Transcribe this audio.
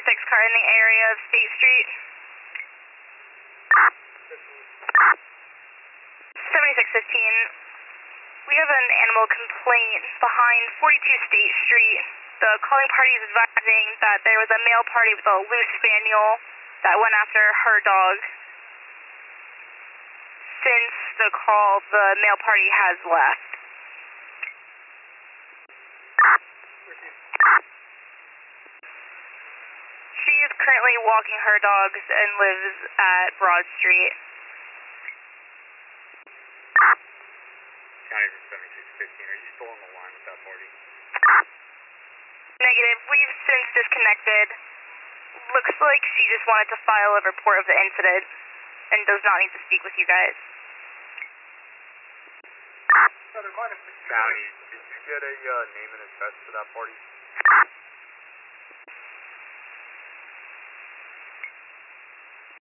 76 car in the area of State Street. 7615. We have an animal complaint behind 42 State Street. The calling party is advising that there was a male party with a loose spaniel that went after her dog. Since the call, the male party has left. She is currently walking her dogs and lives at Broad Street. County from 7615, are you still on the line with that party? Negative. We've since disconnected. Looks like she just wanted to file a report of the incident and does not need to speak with you guys. County, did you get a name and address for that party?